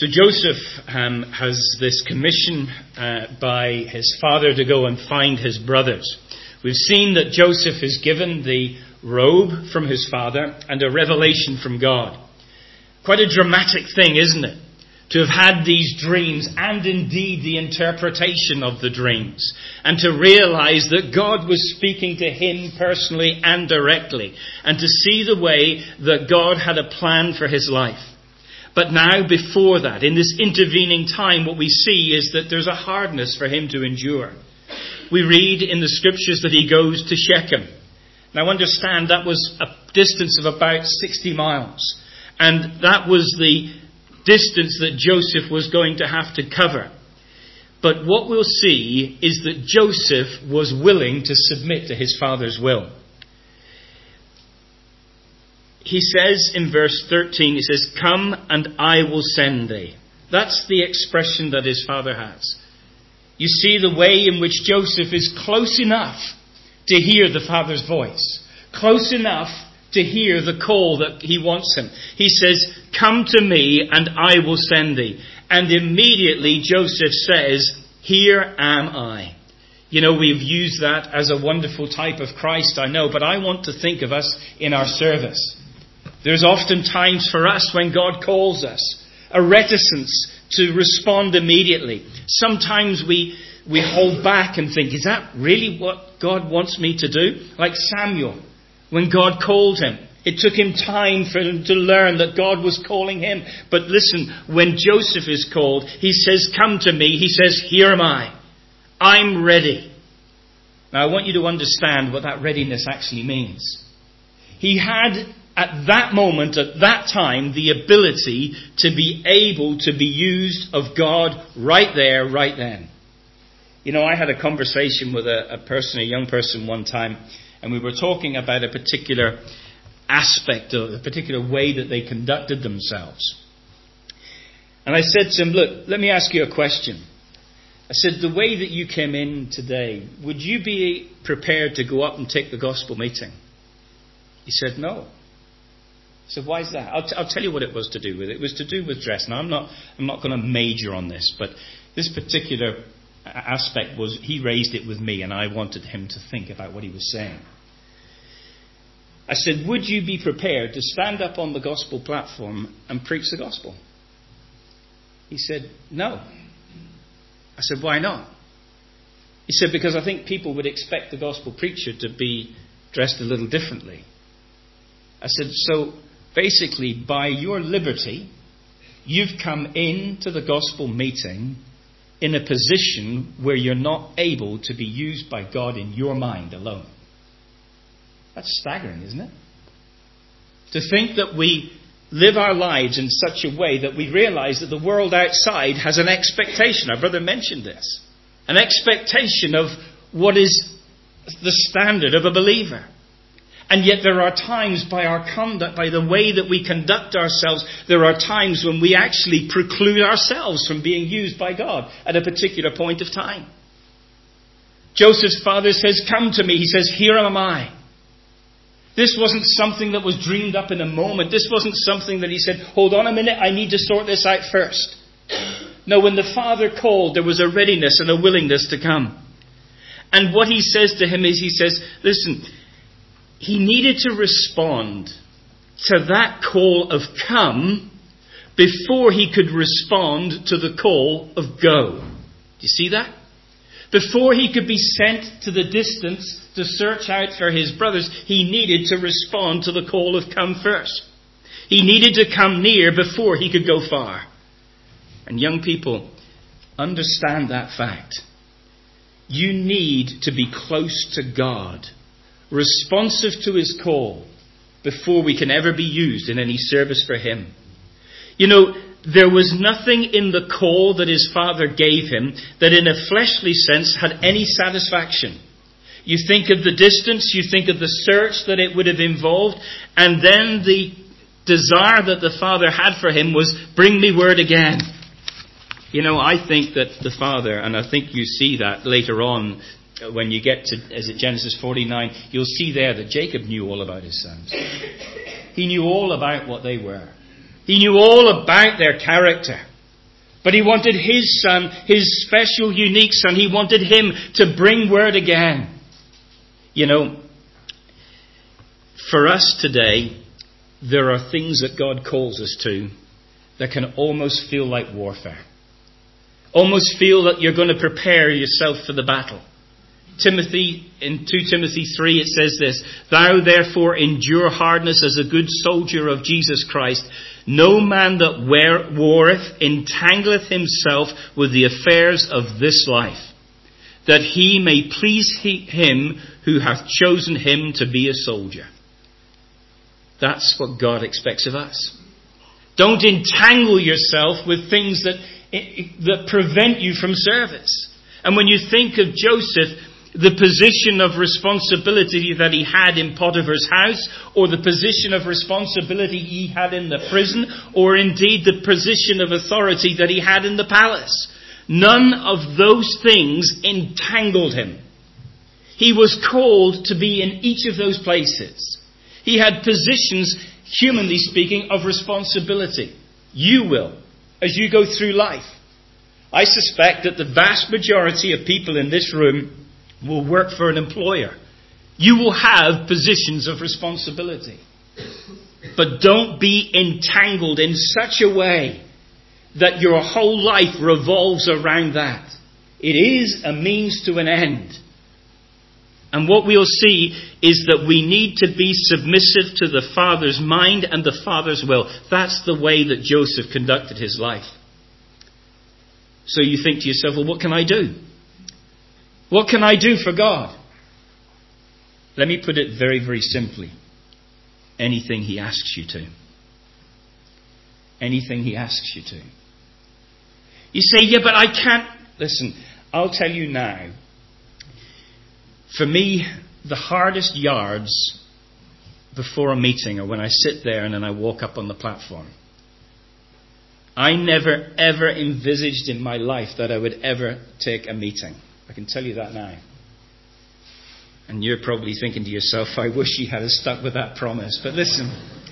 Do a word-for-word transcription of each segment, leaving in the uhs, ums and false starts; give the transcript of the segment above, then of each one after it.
So Joseph um, has this commission uh, by his father to go and find his brothers. We've seen that Joseph is given the robe from his father and a revelation from God. Quite a dramatic thing, isn't it? To have had these dreams and indeed the interpretation of the dreams. And to realize that God was speaking to him personally and directly. And to see the way that God had a plan for his life. But now, before that, in this intervening time, what we see is that there's a hardness for him to endure. We read in the scriptures that he goes to Shechem. Now understand, that was a distance of about sixty miles. And that was the distance that Joseph was going to have to cover. But what we'll see is that Joseph was willing to submit to his father's will. He says in verse thirteen, he says, "Come and I will send thee." That's the expression that his father has. You see the way in which Joseph is close enough to hear the father's voice. Close enough to hear the call that he wants him. He says, "Come to me and I will send thee." And immediately Joseph says, "Here am I." You know, we've used that as a wonderful type of Christ, I know, but I want to think of us in our service. There's often times for us when God calls us, a reticence to respond immediately. Sometimes we we hold back and think, is that really what God wants me to do? Like Samuel, when God called him. It took him time for him to learn that God was calling him. But listen, when Joseph is called, he says, "Come to me." He says, "Here am I. I'm ready." Now I want you to understand what that readiness actually means. He had at that moment, at that time, the ability to be able to be used of God right there, right then. You know, I had a conversation with a, a person, a young person one time, and we were talking about a particular aspect of a particular way that they conducted themselves. And I said to him, "Look, let me ask you a question." I said, "The way that you came in today, would you be prepared to go up and take the gospel meeting?" He said, "No." I said, "Why is that?" I'll, t- I'll tell you what it was to do with. It was to do with dress. Now, I'm not, I'm not going to major on this, but this particular aspect was, he raised it with me, and I wanted him to think about what he was saying. I said, "Would you be prepared to stand up on the gospel platform and preach the gospel?" He said, "No." I said, "Why not?" He said, "Because I think people would expect the gospel preacher to be dressed a little differently." I said, "So basically, by your liberty, you've come into the gospel meeting in a position where you're not able to be used by God in your mind alone." That's staggering, isn't it? To think that we live our lives in such a way that we realize that the world outside has an expectation. Our brother mentioned this. An expectation of what is the standard of a believer. And yet there are times by our conduct, by the way that we conduct ourselves, there are times when we actually preclude ourselves from being used by God at a particular point of time. Joseph's father says, "Come to me." He says, "Here am I." This wasn't something that was dreamed up in a moment. This wasn't something that he said, "Hold on a minute, I need to sort this out first." No, when the father called, there was a readiness and a willingness to come. And what he says to him is, he says, listen, he needed to respond to that call of come before he could respond to the call of go. Do you see that? Before he could be sent to the distance to search out for his brothers, he needed to respond to the call of come first. He needed to come near before he could go far. And young people, understand that fact. You need to be close to God, responsive to his call, before we can ever be used in any service for him. You know, there was nothing in the call that his father gave him that in a fleshly sense had any satisfaction. You think of the distance, you think of the search that it would have involved, and then the desire that the father had for him was, bring me word again. You know, I think that the father, and I think you see that later on when you get to, is it Genesis forty-nine, you'll see there that Jacob knew all about his sons. He knew all about what they were. He knew all about their character. But he wanted his son, his special, unique son, he wanted him to bring word again. You know, for us today, there are things that God calls us to that can almost feel like warfare. Almost feel that you're going to prepare yourself for the battle. Timothy, in Second Timothy three, it says this, "Thou therefore endure hardness as a good soldier of Jesus Christ. No man that wear, warreth entangleth himself with the affairs of this life, that he may please he, him who hath chosen him to be a soldier." That's what God expects of us. Don't entangle yourself with things that, that prevent you from service. And when you think of Joseph, the position of responsibility that he had in Potiphar's house, or the position of responsibility he had in the prison, or indeed the position of authority that he had in the palace, none of those things entangled him. He was called to be in each of those places. He had positions, humanly speaking, of responsibility. You will, as you go through life. I suspect that the vast majority of people in this room will work for an employer. You will have positions of responsibility. But don't be entangled in such a way that your whole life revolves around that. It is a means to an end. And what we'll see is that we need to be submissive to the Father's mind and the Father's will. That's the way that Joseph conducted his life. So you think to yourself, well, what can I do? What can I do for God? Let me put it very, very simply. Anything he asks you to. Anything he asks you to. You say, yeah, but I can't. Listen, I'll tell you now. For me, the hardest yards before a meeting are when I sit there and then I walk up on the platform. I never, ever envisaged in my life that I would ever take a meeting. I can tell you that now. And you're probably thinking to yourself, I wish you had stuck with that promise. But listen,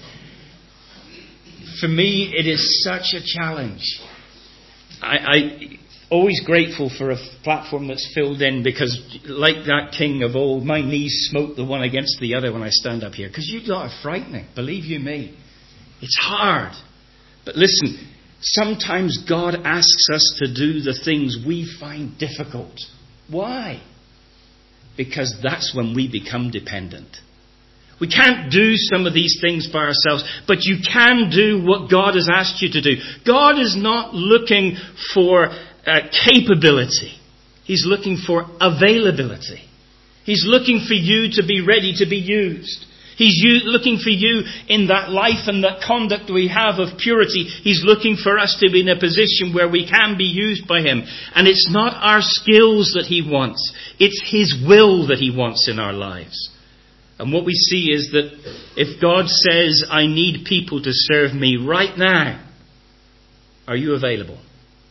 for me, it is such a challenge. I, I always grateful for a platform that's filled in, because like that king of old, my knees smote the one against the other when I stand up here. Because you lot are frightening, believe you me. It's hard. But listen, sometimes God asks us to do the things we find difficult. Why? Because that's when we become dependent. We can't do some of these things by ourselves, but you can do what God has asked you to do. God is not looking for uh, capability. He's looking for availability. He's looking for you to be ready to be used. He's looking for you in that life and that conduct we have of purity. He's looking for us to be in a position where we can be used by Him. And it's not our skills that He wants. It's His will that He wants in our lives. And what we see is that if God says, I need people to serve me right now, are you available?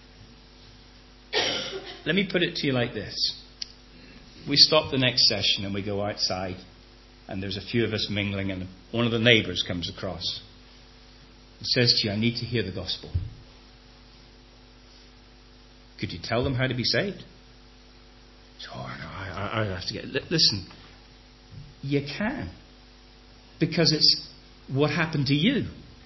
Let me put it to you like this. We stop the next session and we go outside. And there's a few of us mingling, and one of the neighbours comes across and says to you, I need to hear the gospel. Could you tell them how to be saved? Oh, no, I, I, I have to get... Listen, you can. Because it's what happened to you.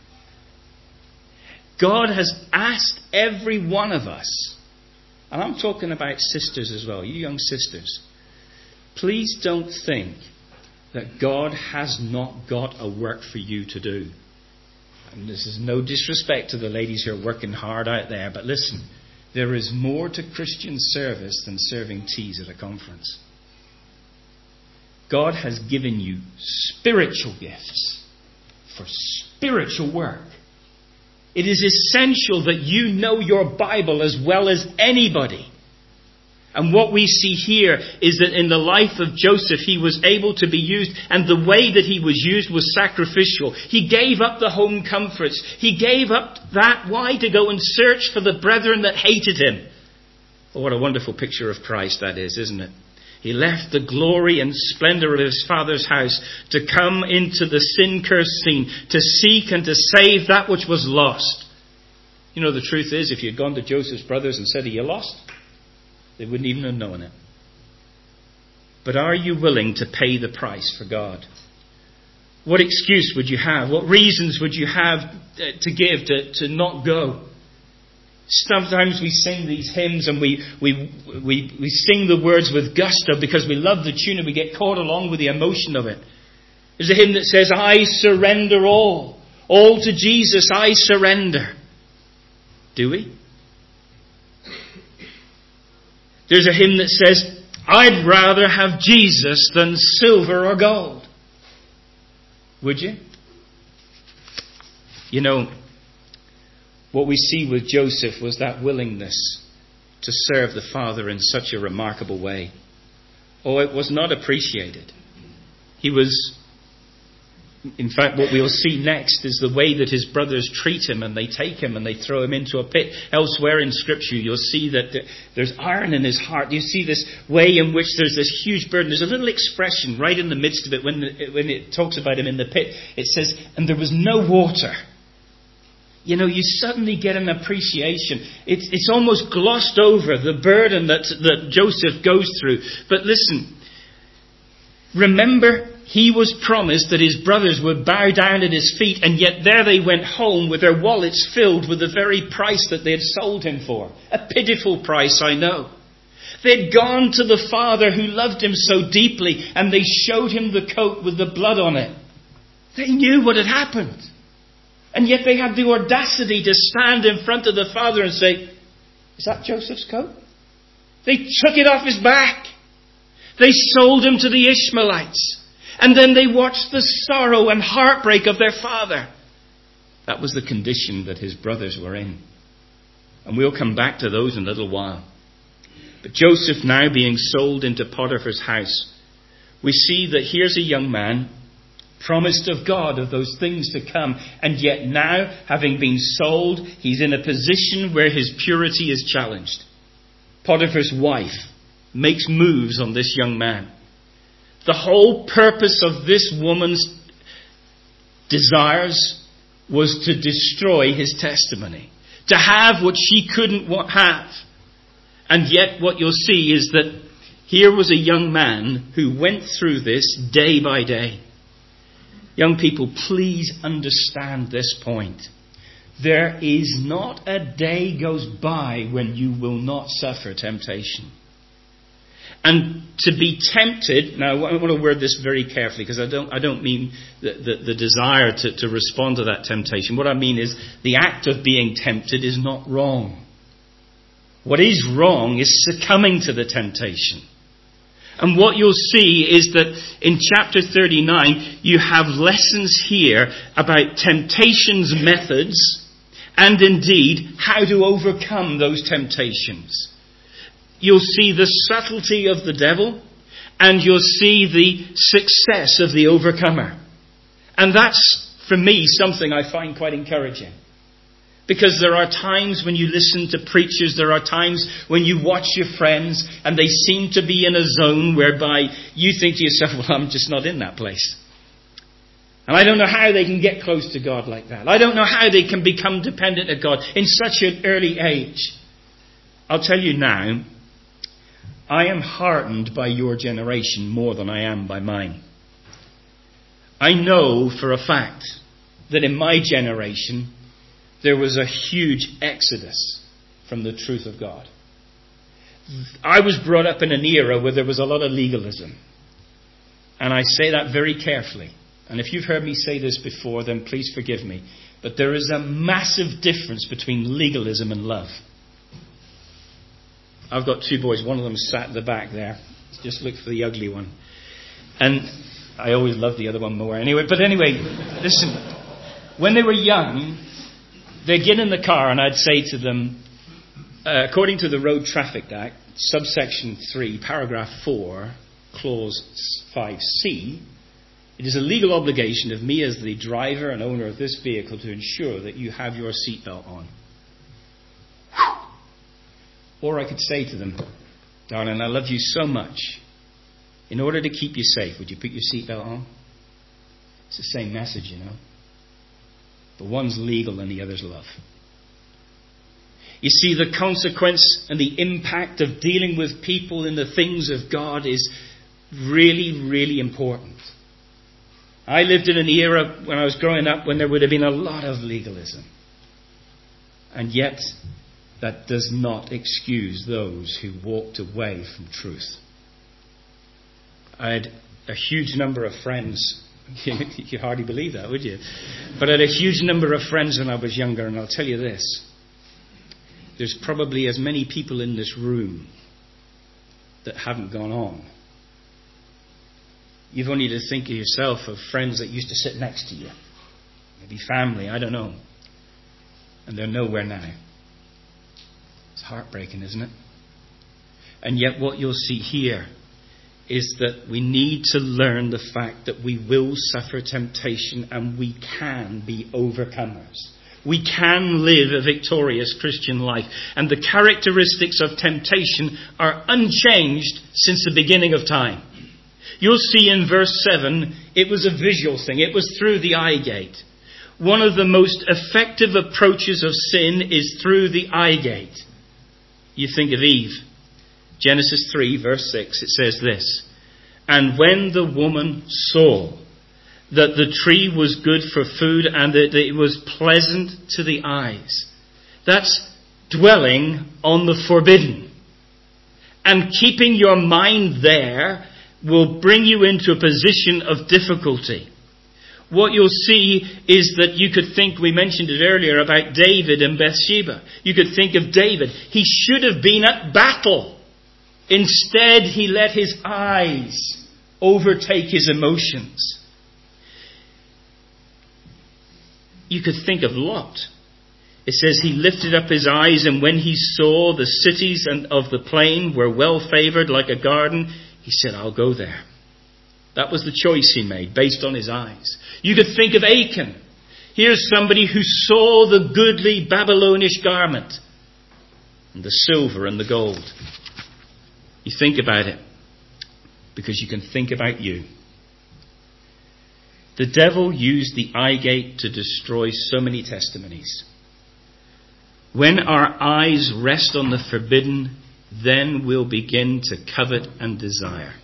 God has asked every one of us, and I'm talking about sisters as well, you young sisters, please don't think that God has not got a work for you to do. And this is no disrespect to the ladies who are working hard out there, but listen, there is more to Christian service than serving teas at a conference. God has given you spiritual gifts for spiritual work. It is essential that you know your Bible as well as anybody. And what we see here is that in the life of Joseph, he was able to be used, and the way that he was used was sacrificial. He gave up the home comforts. He gave up that. Why? To go and search for the brethren that hated him. Oh, what a wonderful picture of Christ that is, isn't it? He left the glory and splendor of his Father's house to come into the sin-cursed scene, to seek and to save that which was lost. You know, the truth is, if you'd gone to Joseph's brothers and said, "Are you lost?" they wouldn't even have known it. But are you willing to pay the price for God? What excuse would you have? What reasons would you have to give to, to not go? Sometimes we sing these hymns and we, we, we, we sing the words with gusto because we love the tune and we get caught along with the emotion of it. There's a hymn that says, "I surrender all. All to Jesus I surrender." Do we? There's a hymn that says, "I'd rather have Jesus than silver or gold." Would you? You know, what we see with Joseph was that willingness to serve the Father in such a remarkable way. Oh, it was not appreciated. He was, in fact, what we'll see next is the way that his brothers treat him, and they take him and they throw him into a pit. Elsewhere in Scripture, you'll see that there's iron in his heart. You see this way in which there's this huge burden. There's a little expression right in the midst of it when, the, when it talks about him in the pit. It says, "And there was no water." You know, you suddenly get an appreciation. It's, it's almost glossed over, the burden that, that Joseph goes through. But listen, remember, he was promised that his brothers would bow down at his feet, and yet there they went home with their wallets filled with the very price that they had sold him for. A pitiful price, I know. They'd gone to the Father who loved him so deeply, and they showed him the coat with the blood on it. They knew what had happened. And yet they had the audacity to stand in front of the Father and say, "Is that Joseph's coat?" They took it off his back. They sold him to the Ishmaelites. And then they watched the sorrow and heartbreak of their father. That was the condition that his brothers were in. And we'll come back to those in a little while. But Joseph now being sold into Potiphar's house, we see that here's a young man, promised of God of those things to come, and yet now, having been sold, he's in a position where his purity is challenged. Potiphar's wife makes moves on this young man. The whole purpose of this woman's desires was to destroy his testimony, to have what she couldn't have. And yet what you'll see is that here was a young man who went through this day by day. Young people, please understand this point. There is not a day goes by when you will not suffer temptation. And to be tempted, now I want to word this very carefully because I don't I don't mean the, the, the desire to, to respond to that temptation. What I mean is the act of being tempted is not wrong. What is wrong is succumbing to the temptation. And what you'll see is that in chapter thirty-nine, you have lessons here about temptation's methods and indeed how to overcome those temptations. You'll see the subtlety of the devil and you'll see the success of the overcomer. And that's, for me, something I find quite encouraging. Because there are times when you listen to preachers, there are times when you watch your friends and they seem to be in a zone whereby you think to yourself, well, I'm just not in that place. And I don't know how they can get close to God like that. I don't know how they can become dependent of God in such an early age. I'll tell you now, I am heartened by your generation more than I am by mine. I know for a fact that in my generation, there was a huge exodus from the truth of God. I was brought up in an era where there was a lot of legalism. And I say that very carefully. And if you've heard me say this before, then please forgive me. But there is a massive difference between legalism and love. I've got two boys. One of them sat at the back there. Just look for the ugly one. And I always loved the other one more. Anyway, but anyway, listen. When they were young, they'd get in the car and I'd say to them, uh, according to the Road Traffic Act, subsection three, paragraph four, clause five C, it is a legal obligation of me as the driver and owner of this vehicle to ensure that you have your seatbelt on. Or I could say to them, darling, I love you so much. In order to keep you safe, would you put your seatbelt on? It's the same message, you know. But one's legal and the other's love. You see, the consequence and the impact of dealing with people in the things of God is really, really important. I lived in an era when I was growing up when there would have been a lot of legalism. And yet, that does not excuse those who walked away from truth. I had a huge number of friends. You'd hardly believe that, would you? But I had a huge number of friends when I was younger, and I'll tell you this. There's probably as many people in this room that haven't gone on. You've only to think of yourself of friends that used to sit next to you. Maybe family, I don't know. And they're nowhere now. It's heartbreaking, isn't it? And yet what you'll see here is that we need to learn the fact that we will suffer temptation and we can be overcomers. We can live a victorious Christian life. And the characteristics of temptation are unchanged since the beginning of time. You'll see in verse seven, it was a visual thing. It was through the eye gate. One of the most effective approaches of sin is through the eye gate. You think of Eve. Genesis three, verse six, it says this. And when the woman saw that the tree was good for food and that it was pleasant to the eyes. That's dwelling on the forbidden. And keeping your mind there will bring you into a position of difficulty. What you'll see is that you could think, we mentioned it earlier about David and Bathsheba. You could think of David. He should have been at battle. Instead, he let his eyes overtake his emotions. You could think of Lot. It says he lifted up his eyes, and when he saw the cities and of the plain were well favored like a garden, he said, I'll go there. That was the choice he made based on his eyes. You could think of Achan. Here's somebody who saw the goodly Babylonish garment and the silver and the gold. You think about it because you can think about you. The devil used the eye gate to destroy so many testimonies. When our eyes rest on the forbidden, then we'll begin to covet and desire.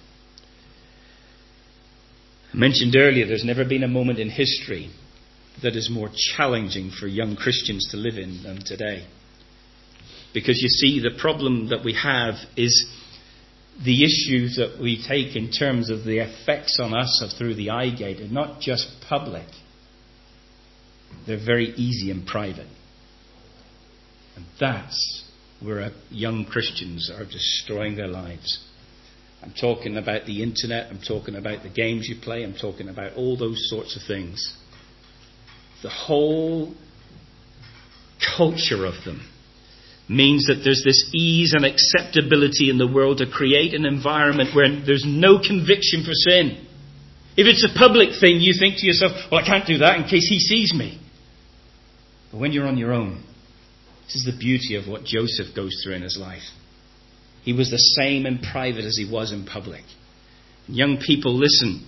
I mentioned earlier, there's never been a moment in history that is more challenging for young Christians to live in than today. Because you see, the problem that we have is the issues that we take in terms of the effects on us of through the eye gate are not just public. They're very easy and private. And that's where young Christians are destroying their lives. I'm talking about the internet, I'm talking about the games you play, I'm talking about all those sorts of things. The whole culture of them means that there's this ease and acceptability in the world to create an environment where there's no conviction for sin. If it's a public thing, you think to yourself, well, I can't do that in case he sees me. But when you're on your own, this is the beauty of what Joseph goes through in his life. He was the same in private as he was in public. Young people, listen.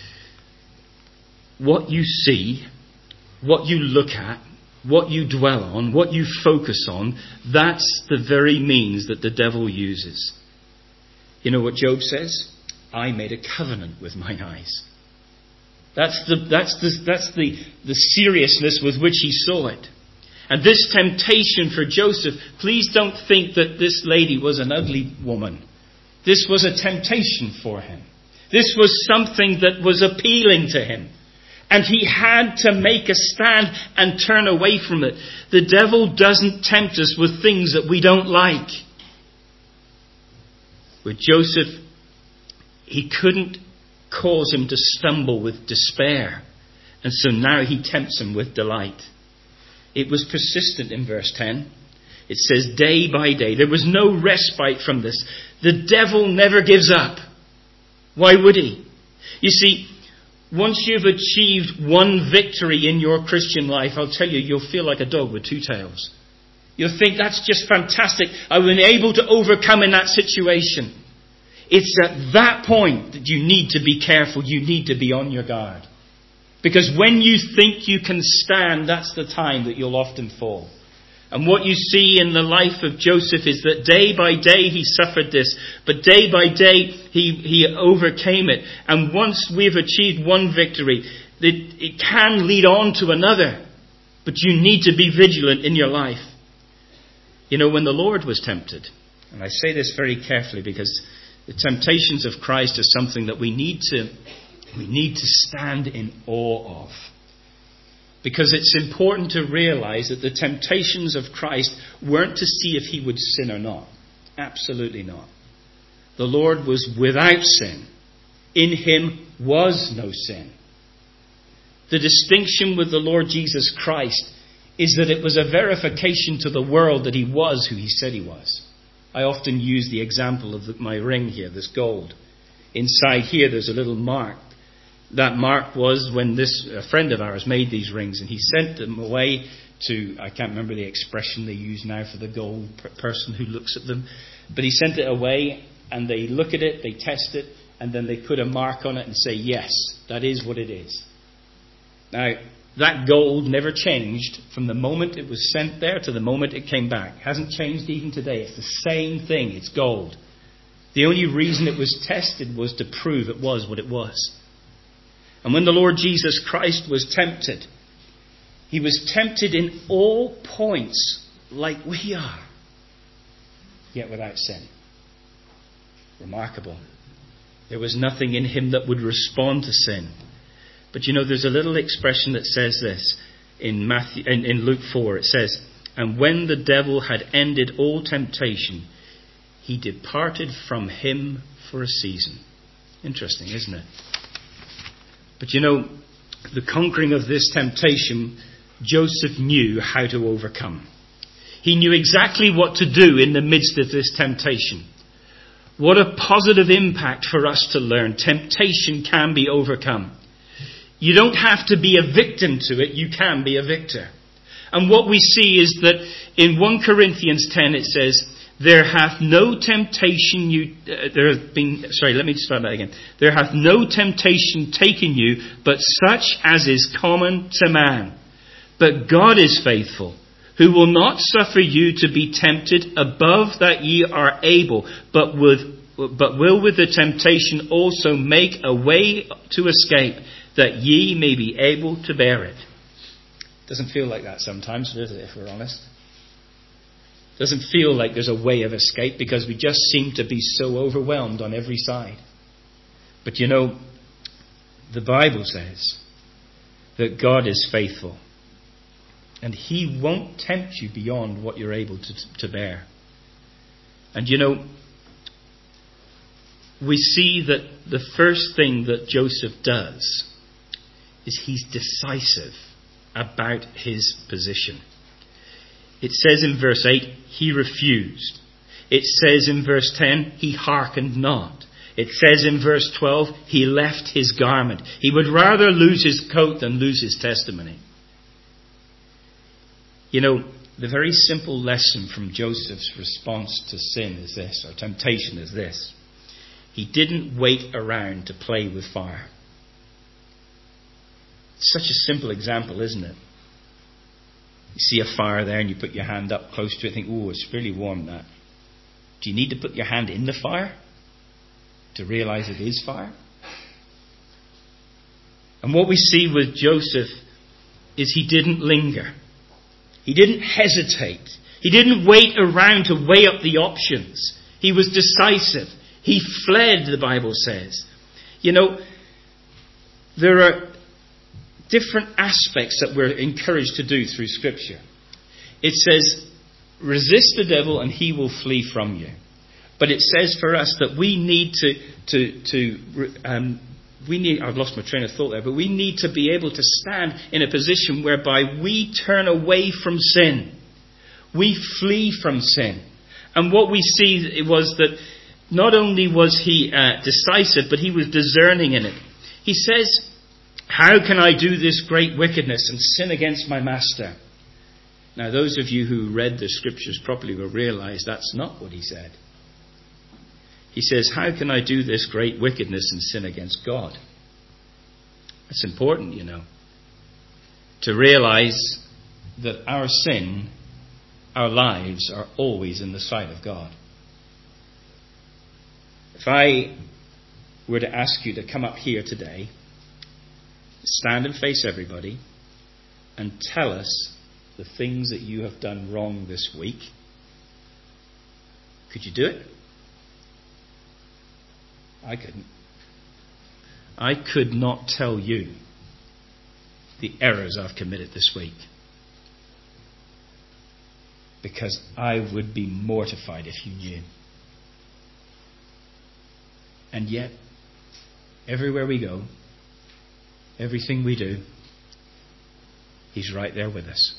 What you see, what you look at, what you dwell on, what you focus on, that's the very means that the devil uses. You know what Job says? I made a covenant with mine eyes. That's the, that's the, that's the, the seriousness with which he saw it. And this temptation for Joseph, please don't think that this lady was an ugly woman. This was a temptation for him. This was something that was appealing to him. And he had to make a stand and turn away from it. The devil doesn't tempt us with things that we don't like. With Joseph, he couldn't cause him to stumble with despair. And so now he tempts him with delight. It was persistent in verse ten. It says day by day. There was no respite from this. The devil never gives up. Why would he? You see, once you've achieved one victory in your Christian life, I'll tell you, you'll feel like a dog with two tails. You'll think, that's just fantastic. I've been able to overcome in that situation. It's at that point that you need to be careful. You need to be on your guard. Because when you think you can stand, that's the time that you'll often fall. And what you see in the life of Joseph is that day by day he suffered this, but day by day he, he overcame it. And once we've achieved one victory, it, it can lead on to another. But you need to be vigilant in your life. You know, when the Lord was tempted, and I say this very carefully because the temptations of Christ are something that we need to, we need to stand in awe of. Because it's important to realize that the temptations of Christ weren't to see if he would sin or not. Absolutely not. The Lord was without sin. In him was no sin. The distinction with the Lord Jesus Christ is that it was a verification to the world that he was who he said he was. I often use the example of my ring here, this gold. Inside here there's a little mark. That mark was when this a friend of ours made these rings, and he sent them away to, I can't remember the expression they use now for the gold person who looks at them, but he sent it away and they look at it, they test it, and then they put a mark on it and say, yes, that is what it is. Now, that gold never changed from the moment it was sent there to the moment it came back. It hasn't changed even today. It's the same thing. It's gold. The only reason it was tested was to prove it was what it was. And when the Lord Jesus Christ was tempted, he was tempted in all points like we are, yet without sin. Remarkable. There was nothing in him that would respond to sin. But you know, there's a little expression that says this in Matthew, in, in Luke four. It says, and when the devil had ended all temptation, he departed from him for a season. Interesting, isn't it? But you know, the conquering of this temptation, Joseph knew how to overcome. He knew exactly what to do in the midst of this temptation. What a positive impact for us to learn. Temptation can be overcome. You don't have to be a victim to it, you can be a victor. And what we see is that in First Corinthians ten it says, There hath no temptation you, uh, there have been, sorry, let me start that again. There hath no temptation taken you, but such as is common to man. But God is faithful, who will not suffer you to be tempted above that ye are able, but with, but will with the temptation also make a way to escape, that ye may be able to bear it. Doesn't feel like that sometimes, does it, if we're honest? Doesn't feel like there's a way of escape because we just seem to be so overwhelmed on every side. But you know, the Bible says that God is faithful and he won't tempt you beyond what you're able to, to bear. And you know, we see that the first thing that Joseph does is he's decisive about his position. It says in verse eight, he refused. It says in verse ten, he hearkened not. It says in verse twelve, he left his garment. He would rather lose his coat than lose his testimony. You know, the very simple lesson from Joseph's response to sin is this, or temptation is this. He didn't wait around to play with fire. It's such a simple example, isn't it? You see a fire there and you put your hand up close to it and think, oh, it's really warm, that. Do you need to put your hand in the fire to realize it is fire? And what we see with Joseph is he didn't linger. He didn't hesitate. He didn't wait around to weigh up the options. He was decisive. He fled, the Bible says. You know, there are different aspects that we're encouraged to do through Scripture. It says, resist the devil and he will flee from you. But it says for us that we need to, to, to um, we need, I've lost my train of thought there, but we need to be able to stand in a position whereby we turn away from sin. We flee from sin. And what we see was that not only was he uh, decisive, but he was discerning in it. He says, how can I do this great wickedness and sin against my master? Now, those of you who read the Scriptures properly will realize that's not what he said. He says, how can I do this great wickedness and sin against God? It's important, you know, to realize that our sin our lives are always in the sight of God. If I were to ask you to come up here today, stand and face everybody, and tell us the things that you have done wrong this week, could you do it? I couldn't. I could not tell you the errors I've committed this week, because I would be mortified if you knew. And yet, everywhere we go, everything we do, He's right there with us.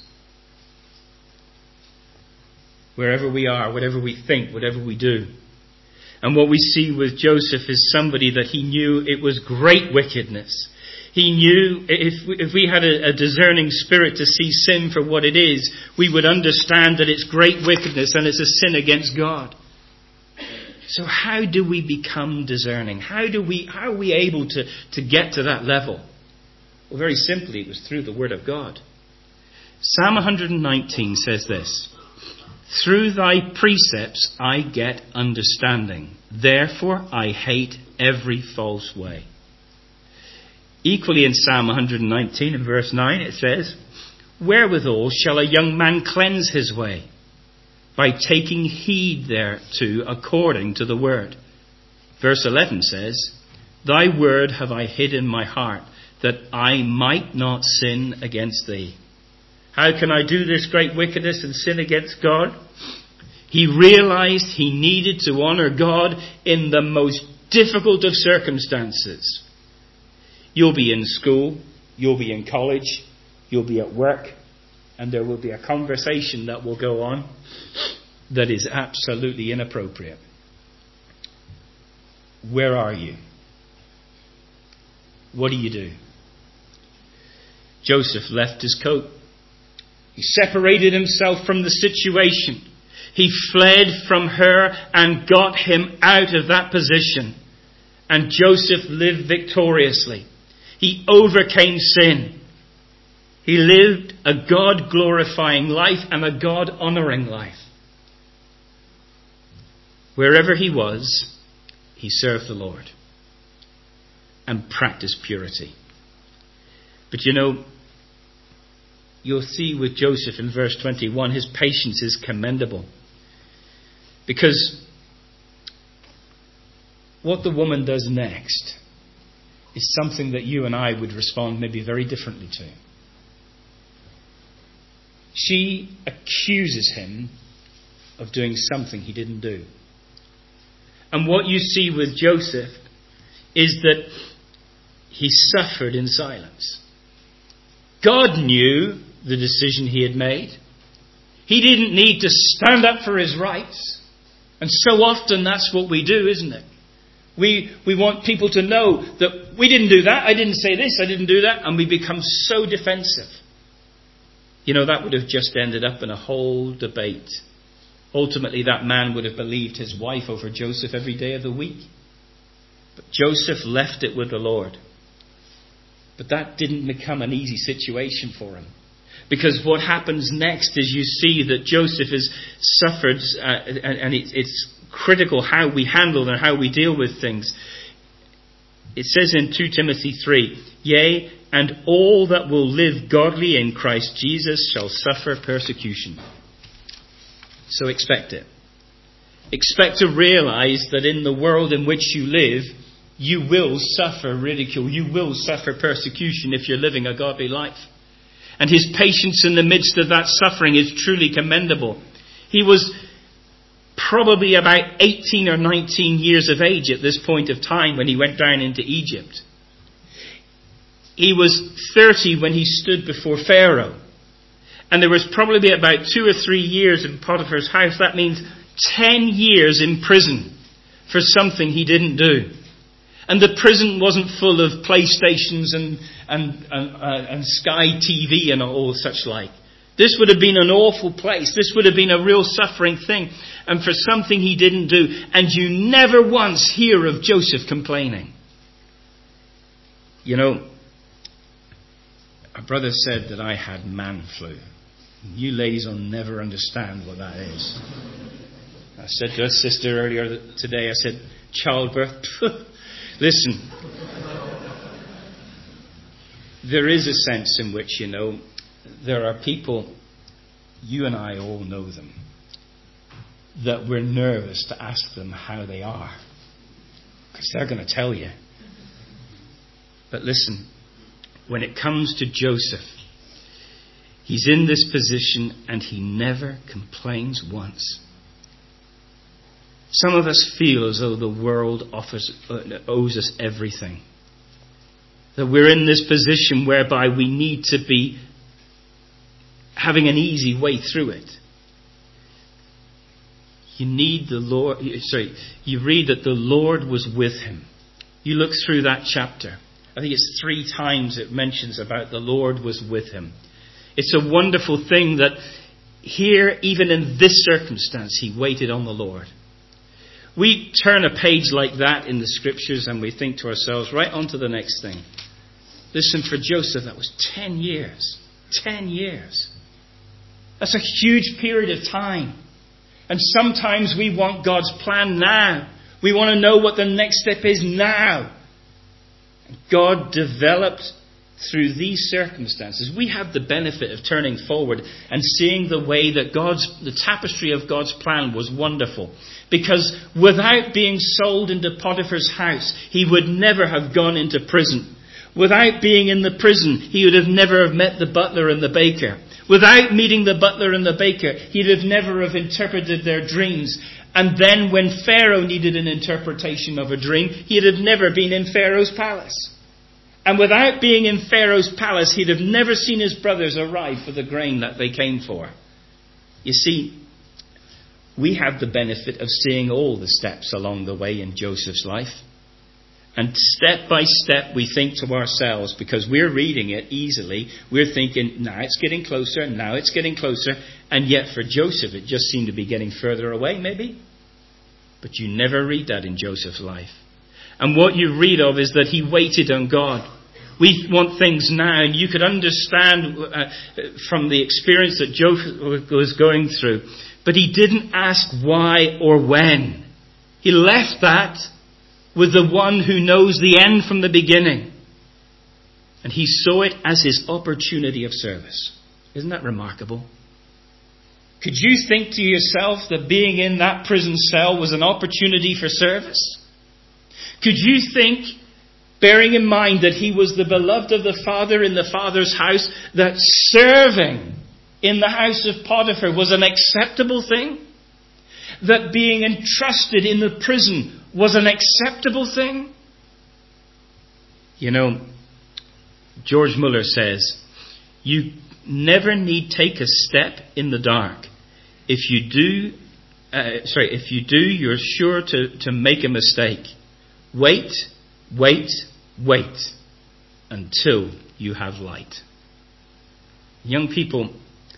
Wherever we are, whatever we think, whatever we do. And what we see with Joseph is somebody that he knew it was great wickedness. He knew if we, if we had a, a discerning spirit to see sin for what it is, we would understand that it's great wickedness and it's a sin against God. So how do we become discerning? How do we, how are we able to, to get to that level? Well, very simply, it was through the Word of God. Psalm one nineteen says this: "Through thy precepts I get understanding. Therefore I hate every false way." Equally in Psalm one nineteen and verse nine it says, "Wherewithal shall a young man cleanse his way? By taking heed thereto according to the word." Verse eleven says, "Thy word have I hid in my heart, that I might not sin against thee." How can I do this great wickedness and sin against God? He realized he needed to honor God in the most difficult of circumstances. You'll be in school, you'll be in college, you'll be at work, and there will be a conversation that will go on that is absolutely inappropriate. Where are you? What do you do? Joseph left his coat. He separated himself from the situation. He fled from her and got him out of that position. And Joseph lived victoriously. He overcame sin. He lived a God-glorifying life and a God-honouring life. Wherever he was, he served the Lord and practiced purity. But you know, you'll see with Joseph in verse twenty-one, his patience is commendable. Because what the woman does next is something that you and I would respond maybe very differently to. She accuses him of doing something he didn't do. And what you see with Joseph is that he suffered in silence. God knew the decision he had made. He didn't need to stand up for his rights. And so often that's what we do, isn't it? We we want people to know that we didn't do that, I didn't say this, I didn't do that, and we become so defensive. You know, that would have just ended up in a whole debate. Ultimately, that man would have believed his wife over Joseph every day of the week. But Joseph left it with the Lord. But that didn't become an easy situation for him. Because what happens next is you see that Joseph has suffered, uh, and, and it's, it's critical how we handle and how we deal with things. It says in Second Timothy three, "Yea, and all that will live godly in Christ Jesus shall suffer persecution." So expect it. Expect to realize that in the world in which you live, you will suffer ridicule. You will suffer persecution if you're living a godly life. And his patience in the midst of that suffering is truly commendable. He was probably about eighteen or nineteen years of age at this point of time when he went down into Egypt. He was thirty when he stood before Pharaoh. And there was probably about two or three years in Potiphar's house. That means ten years in prison for something he didn't do. And the prison wasn't full of PlayStations and, and, and, uh, and Sky T V and all such like. This would have been an awful place. This would have been a real suffering thing. And for something he didn't do. And you never once hear of Joseph complaining. You know, a brother said that I had man flu. You ladies will never understand what that is. I said to a sister earlier today, I said, childbirth. Listen, there is a sense in which, you know, there are people, you and I all know them, that we're nervous to ask them how they are. Because they're going to tell you. But listen, when it comes to Joseph, he's in this position and he never complains once. Some of us feel as though the world offers, uh, owes us everything. That we're in this position whereby we need to be having an easy way through it. You need the Lord, sorry, you read that the Lord was with him. You look through that chapter. I think it's three times it mentions about the Lord was with him. It's a wonderful thing that here, even in this circumstance, he waited on the Lord. We turn a page like that in the scriptures and we think to ourselves, right on to the next thing. Listen, for Joseph, that was ten years. Ten years. That's a huge period of time. And sometimes we want God's plan now. We want to know what the next step is now. And God developed through these circumstances. We have the benefit of turning forward and seeing the way that God's, the tapestry of God's plan was wonderful. Because without being sold into Potiphar's house, he would never have gone into prison. Without being in the prison, he would have never have met the butler and the baker. Without meeting the butler and the baker, he'd have never have interpreted their dreams. And then when Pharaoh needed an interpretation of a dream, he'd have never been in Pharaoh's palace. And without being in Pharaoh's palace, he'd have never seen his brothers arrive for the grain that they came for. You see, we have the benefit of seeing all the steps along the way in Joseph's life. And step by step we think to ourselves, because we're reading it easily, we're thinking, now it's getting closer, now it's getting closer. And yet for Joseph it just seemed to be getting further away maybe. But you never read that in Joseph's life. And what you read of is that he waited on God. We want things now, and you could understand uh, from the experience that Joseph was going through. But he didn't ask why or when. He left that with the one who knows the end from the beginning. And he saw it as his opportunity of service. Isn't that remarkable? Could you think to yourself that being in that prison cell was an opportunity for service? Could you think, bearing in mind that he was the beloved of the Father in the Father's house, that serving in the house of Potiphar was an acceptable thing? That being entrusted in the prison was an acceptable thing? You know, George Muller says, you never need take a step in the dark. If you do, uh, sorry, if you do, you're sure to, to make a mistake. Wait, wait, wait until you have light. Young people,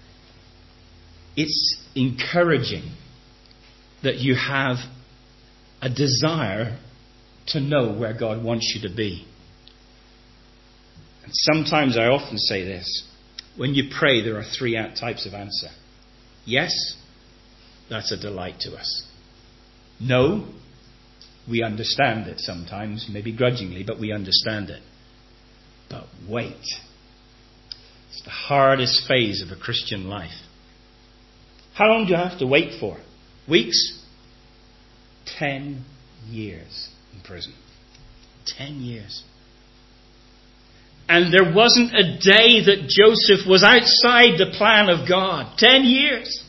it's encouraging that you have a desire to know where God wants you to be. And sometimes I often say this. When you pray, there are three types of answer. Yes, that's a delight to us. No, we understand it sometimes, maybe grudgingly, but we understand it. But wait. It's the hardest phase of a Christian life. How long do you have to wait for? Weeks? Ten years in prison. Ten years. And there wasn't a day that Joseph was outside the plan of God. Ten years.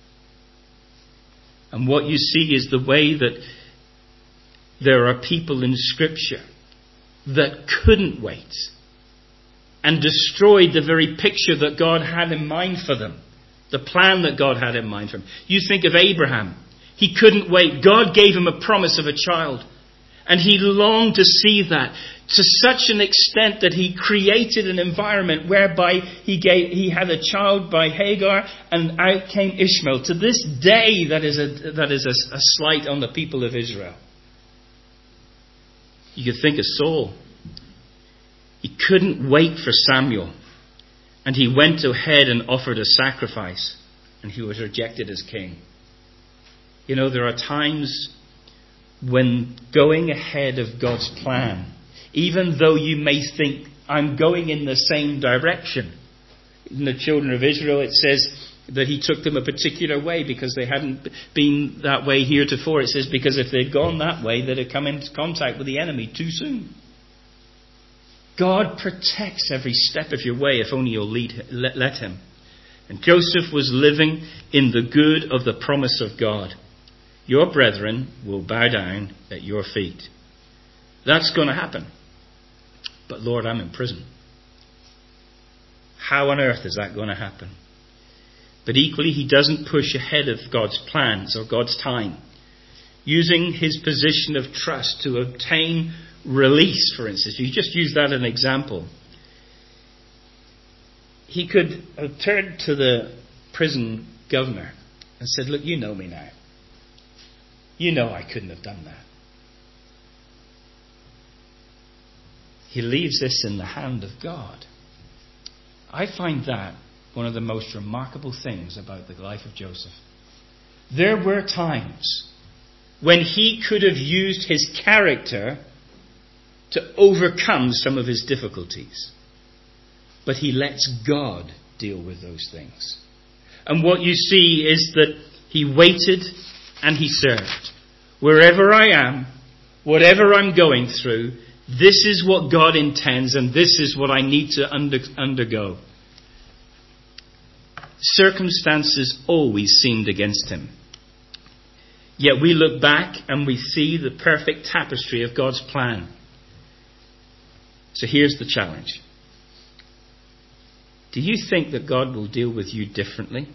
And what you see is the way that there are people in Scripture that couldn't wait and destroyed the very picture that God had in mind for them. The plan that God had in mind for him. You think of Abraham. He couldn't wait. God gave him a promise of a child. And he longed to see that to such an extent that he created an environment whereby he gave, he had a child by Hagar and out came Ishmael. To this day, that is a, that is a, a slight on the people of Israel. You could think of Saul. He couldn't wait for Samuel. And he went ahead and offered a sacrifice, and he was rejected as king. You know, there are times when going ahead of God's plan, even though you may think, I'm going in the same direction. In the children of Israel, it says that he took them a particular way because they hadn't been that way heretofore. It says because if they'd gone that way, they'd have come into contact with the enemy too soon. God protects every step of your way if only you'll lead, let, let him. And Joseph was living in the good of the promise of God. Your brethren will bow down at your feet. That's going to happen. But Lord, I'm in prison. How on earth is that going to happen? But equally, he doesn't push ahead of God's plans or God's time. Using his position of trust to obtain release, for instance. You just use that as an example. He could have turned to the prison governor and said, look, you know me now. You know I couldn't have done that. He leaves this in the hand of God. I find that one of the most remarkable things about the life of Joseph. There were times when he could have used his character to overcome some of his difficulties. But he lets God deal with those things. And what you see is that he waited and he served. Wherever I am, whatever I'm going through, this is what God intends and this is what I need to under, undergo. Circumstances always seemed against him. Yet we look back and we see the perfect tapestry of God's plan. So here's the challenge. Do you think that God will deal with you differently?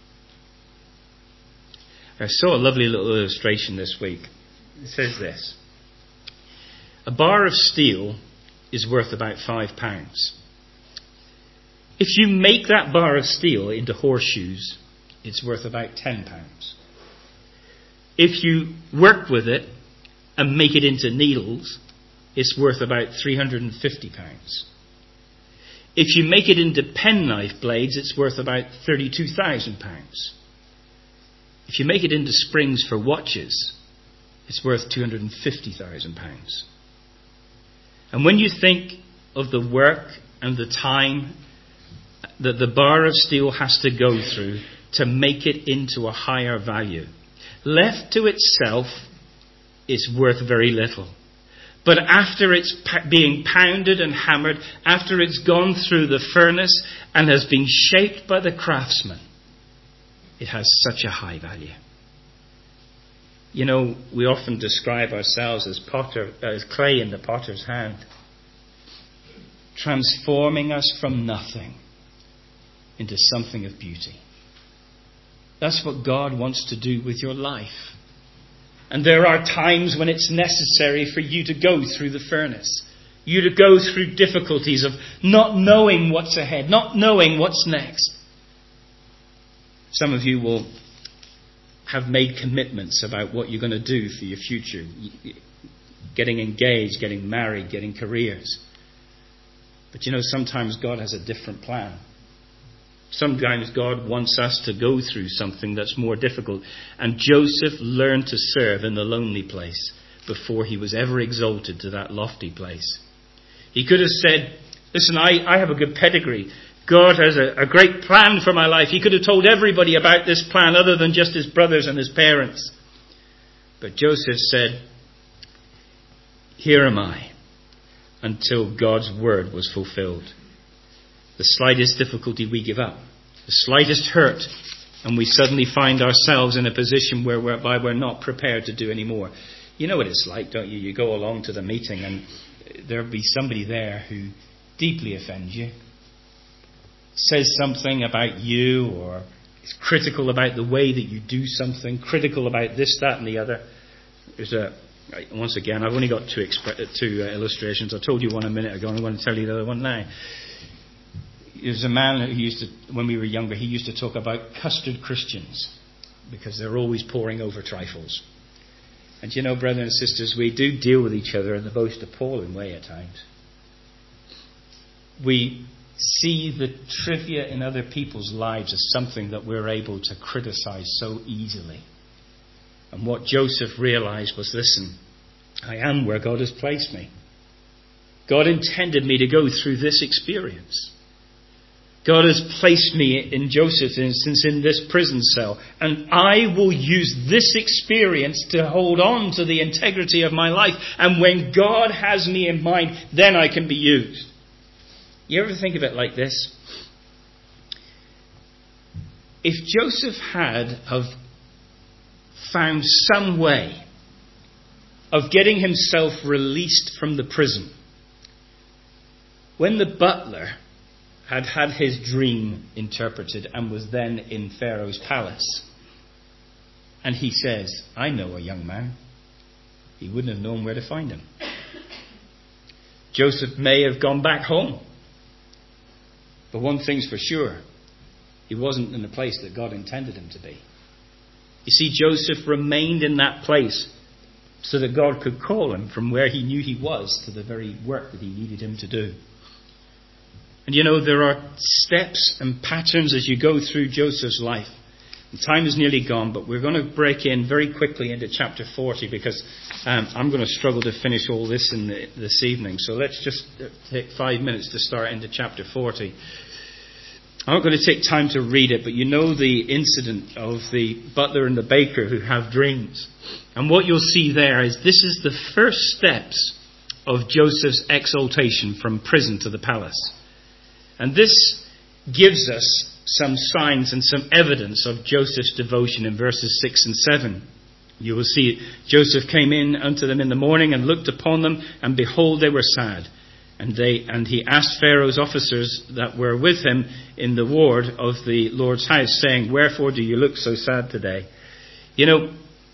I saw a lovely little illustration this week. It says this. A bar of steel is worth about five pounds. If you make that bar of steel into horseshoes, it's worth about ten pounds. If you work with it and make it into needles, it's worth about three hundred fifty pounds. If you make it into penknife blades, it's worth about thirty-two thousand pounds. If you make it into springs for watches, it's worth two hundred fifty thousand pounds. And when you think of the work and the time that the bar of steel has to go through to make it into a higher value, left to itself, it's worth very little. But after it's being pounded and hammered, after it's gone through the furnace and has been shaped by the craftsman, it has such a high value. You know, we often describe ourselves as potter, as clay in the potter's hand, transforming us from nothing into something of beauty. That's what God wants to do with your life. And there are times when it's necessary for you to go through the furnace. You to go through difficulties of not knowing what's ahead, not knowing what's next. Some of you will have made commitments about what you're going to do for your future. Getting engaged, getting married, getting careers. But you know, sometimes God has a different plan. Sometimes God wants us to go through something that's more difficult. And Joseph learned to serve in the lonely place before he was ever exalted to that lofty place. He could have said, listen, I, I have a good pedigree. God has a, a great plan for my life. He could have told everybody about this plan other than just his brothers and his parents. But Joseph said, here am I, until God's word was fulfilled. The slightest difficulty we give up, the slightest hurt, and we suddenly find ourselves in a position where whereby we're not prepared to do any more. You know what it's like, don't you? You go along to the meeting and there'll be somebody there who deeply offends you, says something about you, or is critical about the way that you do something, critical about this, that, and the other. There's a once again, I've only got two, exp- two uh, illustrations. I told you one a minute ago, and I'm going to tell you the other one now. There's a man who used to, when we were younger, he used to talk about custard Christians because they're always poring over trifles. And you know, brothers and sisters, we do deal with each other in the most appalling way at times. We see the trivia in other people's lives as something that we're able to criticize so easily. And what Joseph realized was, listen, I am where God has placed me. God intended me to go through this experience. God has placed me in Joseph's instance in this prison cell. And I will use this experience to hold on to the integrity of my life. And when God has me in mind, then I can be used. You ever think of it like this? If Joseph had have found some way of getting himself released from the prison, when the butler had had his dream interpreted and was then in Pharaoh's palace, and he says, I know a young man, he wouldn't have known where to find him. Joseph may have gone back home. But one thing's for sure, he wasn't in the place that God intended him to be. You see, Joseph remained in that place so that God could call him from where he knew he was to the very work that he needed him to do. And you know, there are steps and patterns as you go through Joseph's life. And time is nearly gone, but we're going to break in very quickly into chapter forty because um, I'm going to struggle to finish all this in the, this evening. So let's just take five minutes to start into chapter forty. I'm not going to take time to read it, but you know the incident of the butler and the baker who have dreams. And what you'll see there is this is the first steps of Joseph's exaltation from prison to the palace. And this gives us some signs and some evidence of Joseph's devotion in verses six and seven. You will see Joseph came in unto them in the morning and looked upon them, and behold, they were sad. And they and he asked Pharaoh's officers that were with him in the ward of the Lord's house, saying, wherefore do you look so sad today? You know,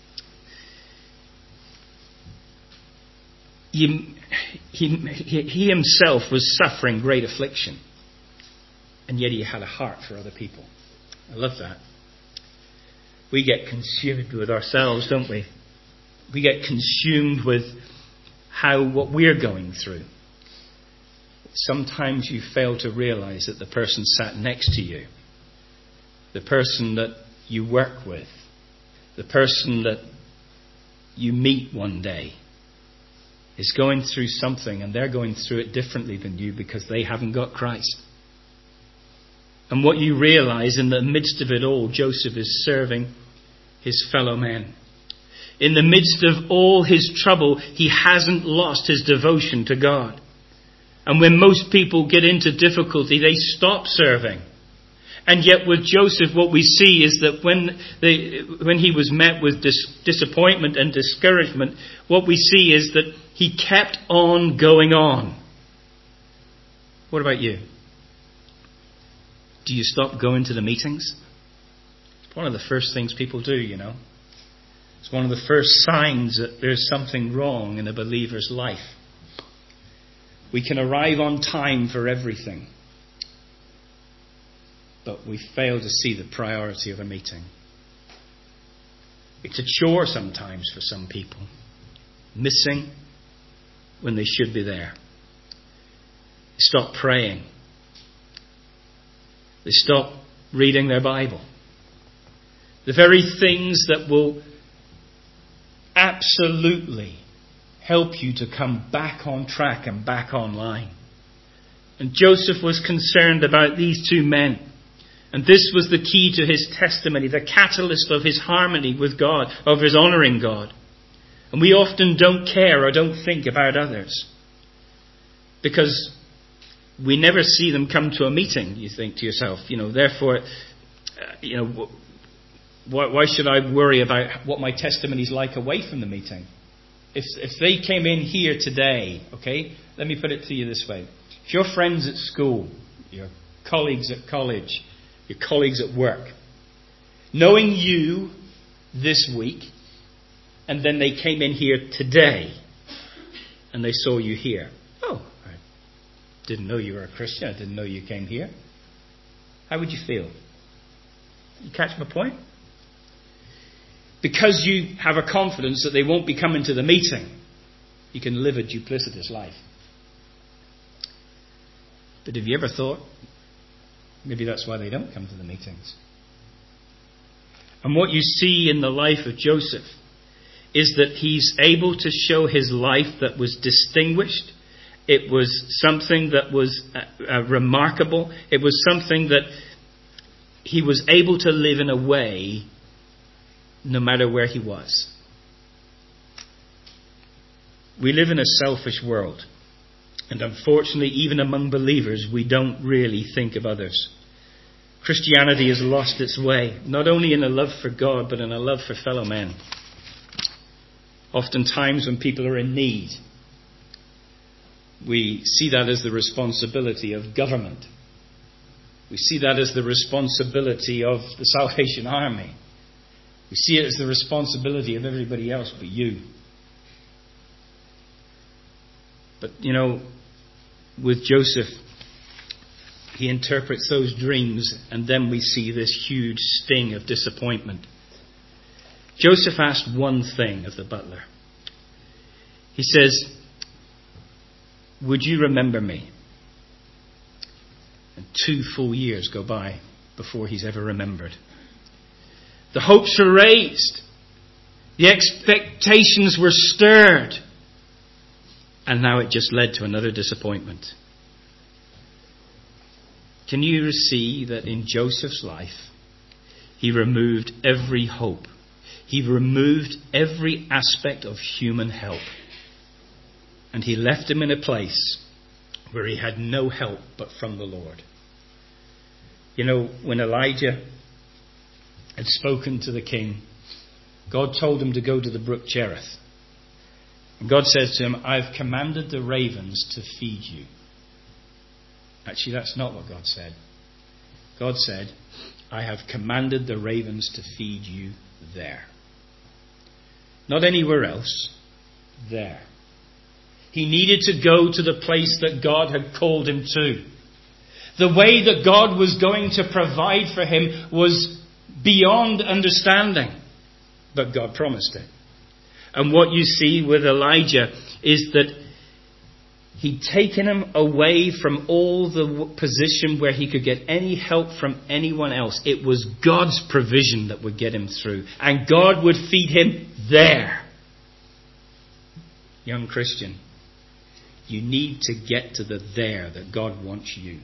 he, he, he himself was suffering great affliction. And yet he had a heart for other people. I love that. We get consumed with ourselves, don't we? We get consumed with how what we're going through. Sometimes you fail to realize that the person sat next to you, the person that you work with, the person that you meet one day is going through something, and they're going through it differently than you because they haven't got Christ. And what you realize in the midst of it all, Joseph is serving his fellow men. In the midst of all his trouble, he hasn't lost his devotion to God. And when most people get into difficulty, they stop serving. And yet with Joseph, what we see is that when they, when he was met with dis- disappointment and discouragement, what we see is that he kept on going on. What about you? Do you stop going to the meetings? It's one of the first things people do, you know. It's one of the first signs that there's something wrong in a believer's life. We can arrive on time for everything, but we fail to see the priority of a meeting. It's a chore sometimes for some people, missing when they should be there. They stop praying. They stop reading their Bible. The very things that will absolutely help you to come back on track and back online. And Joseph was concerned about these two men. And this was the key to his testimony, the catalyst of his harmony with God, of his honouring God. And we often don't care or don't think about others because we never see them come to a meeting. You think to yourself, you know, therefore, uh, you know, why, why should I worry about what my testimony's like away from the meeting? If if they came in here today, okay, let me put it to you this way. If your friends at school, your colleagues at college, your colleagues at work, knowing you this week, and then they came in here today, and they saw you here. Oh, I didn't know you were a Christian. I didn't know you came here. How would you feel? You catch my point? Because you have a confidence that they won't be coming to the meeting, you can live a duplicitous life. But have you ever thought, maybe that's why they don't come to the meetings? And what you see in the life of Joseph is that he's able to show his life that was distinguished. It was something that was uh, uh, remarkable. It was something that he was able to live in a way no matter where he was. We live in a selfish world. And unfortunately, even among believers, we don't really think of others. Christianity has lost its way, not only in a love for God, but in a love for fellow men. Oftentimes when people are in need, we see that as the responsibility of government. We see that as the responsibility of the Salvation Army. We see it as the responsibility of everybody else but you. But, you know, with Joseph, he interprets those dreams, and then we see this huge sting of disappointment. Joseph asked one thing of the butler. He says, "Would you remember me?" And two full years go by before he's ever remembered. The hopes were raised. The expectations were stirred. And now it just led to another disappointment. Can you see that in Joseph's life, he removed every hope? He removed every aspect of human help. And he left him in a place where he had no help but from the Lord. You know, when Elijah had spoken to the king, God told him to go to the brook Cherith. And God says to him, "I've commanded the ravens to feed you." Actually, that's not what God said. God said, "I have commanded the ravens to feed you there." Not anywhere else, there. He needed to go to the place that God had called him to. The way that God was going to provide for him was beyond understanding. But God promised it. And what you see with Elijah is that he'd taken him away from all the position where he could get any help from anyone else. It was God's provision that would get him through. And God would feed him there. Young Christian, you need to get to the there that God wants you.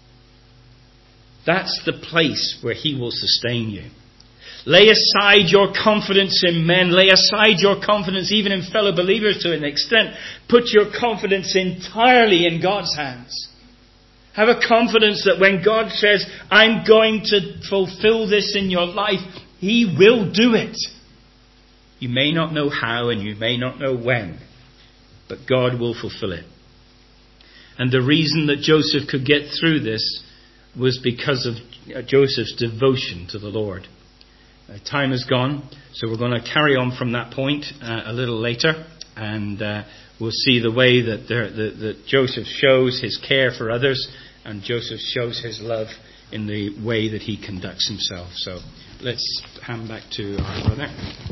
That's the place where he will sustain you. Lay aside your confidence in men. Lay aside your confidence even in fellow believers to an extent. Put your confidence entirely in God's hands. Have a confidence that when God says, "I'm going to fulfill this in your life," He will do it. You may not know how and you may not know when, but God will fulfill it. And the reason that Joseph could get through this was because of Joseph's devotion to the Lord. Uh, time is gone, so we're going to carry on from that point uh, a little later, and uh, we'll see the way that, there, that, that Joseph shows his care for others, and Joseph shows his love in the way that he conducts himself. So let's hand back to our brother.